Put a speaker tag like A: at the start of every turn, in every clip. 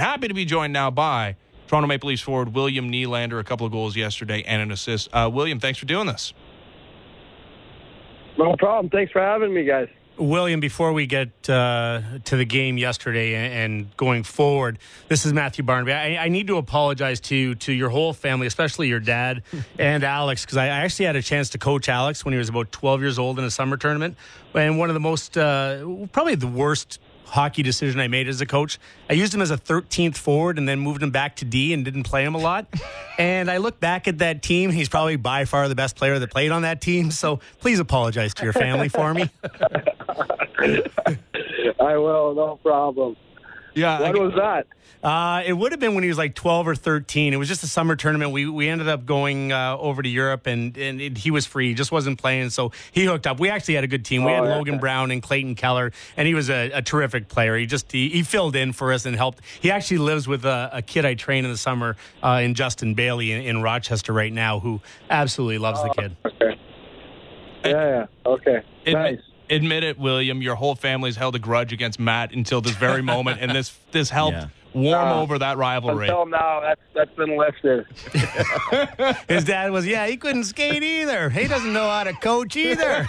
A: happy to be joined now by Toronto Maple Leafs forward William Nylander, a couple of goals yesterday and an assist. William, thanks for doing this.
B: No problem. Thanks for having me, guys.
C: William, before we get to the game yesterday and going forward, this is Matthew Barnaby. I need to apologize to your whole family, especially your dad and Alex, because I actually had a chance to coach Alex when he was about 12 years old in a summer tournament. And one of the most, probably the worst hockey decision I made as a coach, I used him as a 13th forward and then moved him back to D and didn't play him a lot. And I look back at that team. He's probably by far the best player that played on that team. So please apologize to your family for me.
B: I will, no problem.
A: Yeah,
B: When was that?
C: It would have been when he was like 12 or 13. It was just a summer tournament. We ended up going over to Europe, and he was free. He just wasn't playing, so he hooked up. We actually had a good team. We had Logan Brown and Clayton Keller, and he was a terrific player. He filled in for us and helped. He actually lives with a kid I train in the summer in Justin Bailey in Rochester right now, who absolutely loves the kid.
B: Okay. Yeah. Okay. Nice.
A: Admit it, William, your whole family's held a grudge against Matt until this very moment, and this helped warm over that rivalry.
B: Until now, that's been lifted.
C: His dad was, he couldn't skate either. He doesn't know how to coach either.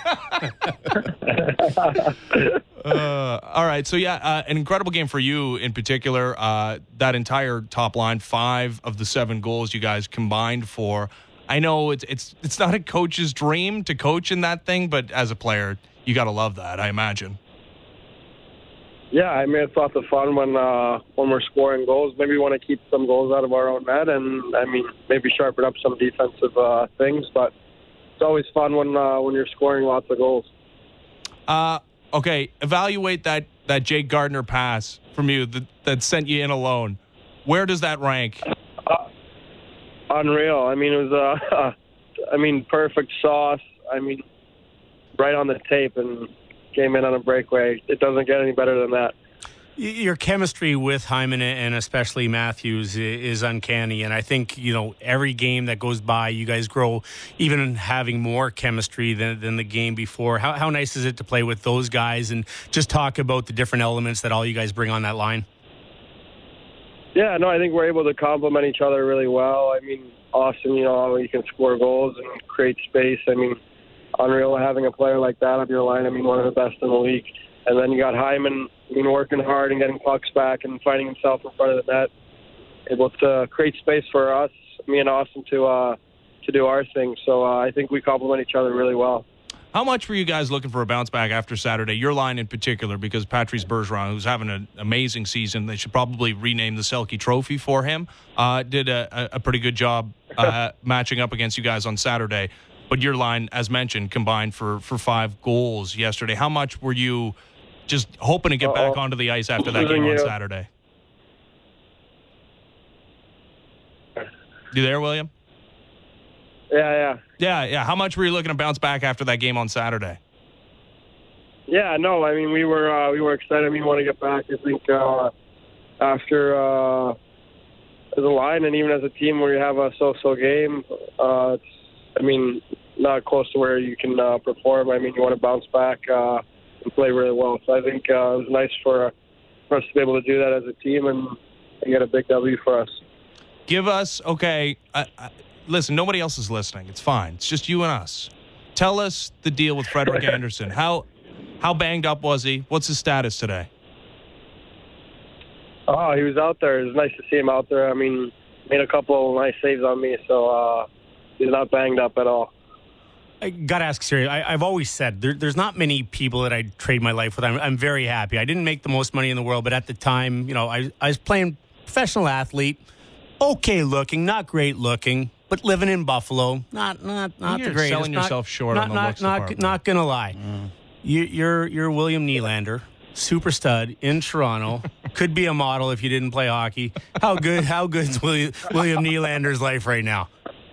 A: All right, so an incredible game for you in particular. That entire top line, 5 of the 7 goals you guys combined for. I know it's not a coach's dream to coach in that thing, but as a player, you got to love that, I imagine.
B: Yeah, I mean, it's lots of fun when we're scoring goals. Maybe we want to keep some goals out of our own net and, maybe sharpen up some defensive things. But it's always fun when you're scoring lots of goals.
A: Okay, evaluate that Jake Gardiner pass from you that sent you in alone. Where does that rank?
B: Unreal. I mean, it was, perfect sauce. Right on the tape and came in on a breakaway. It doesn't get any better than that.
C: Your chemistry with Hyman and especially Matthews is uncanny. And I think, every game that goes by, you guys grow even having more chemistry than the game before. How nice is it to play with those guys and just talk about the different elements that all you guys bring on that line?
B: Yeah, no, I think we're able to complement each other really well. Austin, he can score goals and create space. Unreal having a player like that on your line. One of the best in the league. And then you got Hyman, working hard and getting pucks back and finding himself in front of the net, able to create space for us, me and Austin, to do our thing. So I think we complement each other really well.
A: How much were you guys looking for a bounce back after Saturday? Your line in particular, because Patrice Bergeron, who's having an amazing season, they should probably rename the Selke Trophy for him, did a pretty good job matching up against you guys on Saturday. But your line, as mentioned, combined for 5 goals yesterday. How much were you just hoping to get back onto the ice after that game on Saturday? You there, William? Yeah. How much were you looking to bounce back after that game on Saturday?
B: Yeah, no, we were excited. We want to get back. I think after as a line and even as a team where you have a so-so game, it's not close to where you can perform. You want to bounce back and play really well. So I think it was nice for us to be able to do that as a team and get a big W for us.
A: Give us, listen, nobody else is listening. It's fine. It's just you and us. Tell us the deal with Frederik Andersen. How banged up was he? What's his status today?
B: Oh, he was out there. It was nice to see him out there. Made a couple of nice saves on me, so he's not banged up at all.
C: I got to ask seriously. I've always said there's not many people that I'd trade my life with. I'm very happy. I didn't make the most money in the world, but at the time, I was playing professional athlete, okay looking, not great looking, but living in Buffalo, not the greatest. You're
A: selling yourself short on the looks department.
C: Not gonna lie. You're William Nylander, super stud in Toronto. Could be a model if you didn't play hockey. How good's William Nylander's life right now?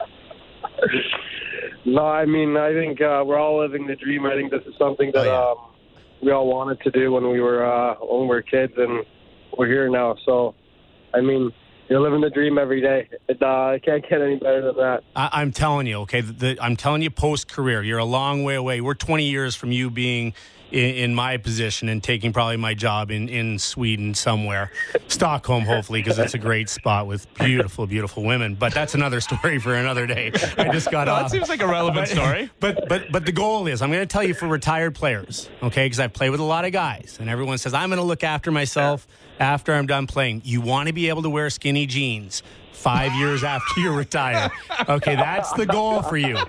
B: No, I think we're all living the dream. I think this is something that we all wanted to do when we were kids, and we're here now. So, you're living the dream every day. It can't get any better than that.
C: I'm telling you, okay? I'm telling you, post-career, you're a long way away. We're 20 years from you being in my position and taking probably my job in Sweden somewhere, Stockholm, hopefully, because it's a great spot with beautiful, beautiful women. But that's another story for another day. I just got off.
A: That seems like a relevant story.
C: But the goal is, I'm going to tell you, for retired players, okay, because I've played with a lot of guys, and everyone says, I'm going to look after myself after I'm done playing. You want to be able to wear skinny jeans 5 years after you retire. Okay, that's the goal for you.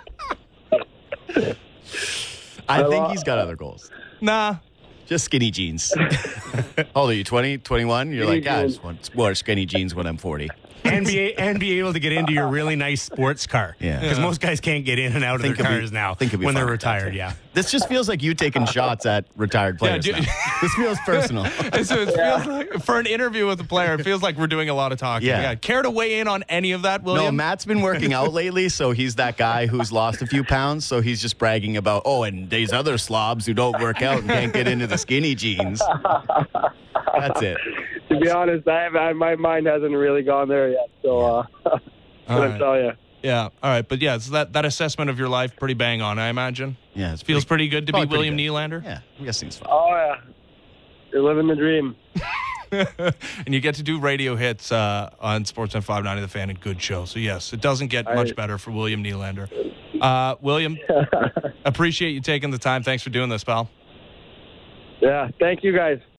D: I think he's got other goals.
A: Nah.
D: Just skinny jeans. How old are you, 20, 21? You're like, I just want more skinny jeans when I'm 40.
C: And be able to get into your really nice sports car.
D: Yeah.
C: Because most guys can't get in and out of their cars now when they're retired, yeah.
D: This just feels like you taking shots at retired players now. This feels personal.
A: So it feels like, for an interview with a player, it feels like we're doing a lot of talking.
D: Yeah.
A: Care to weigh in on any of that, William?
D: No, Matt's been working out lately, so he's that guy who's lost a few pounds, so he's just bragging about, and these other slobs who don't work out and can't get into the skinny jeans. That's it.
B: To be honest, my mind hasn't really gone there yet, so I'll tell you.
A: Yeah, all right. But, so that assessment of your life, pretty bang on, I imagine.
D: Yeah.
A: It feels pretty good to be William Nylander.
D: Yeah, I'm guessing it's fine.
B: Oh, yeah. You're living the dream.
A: And you get to do radio hits on Sportsnet 590 The Fan, and good show. So, yes, it doesn't get much better for William Nylander. William, appreciate you taking the time. Thanks for doing this, pal.
B: Yeah, thank you, guys.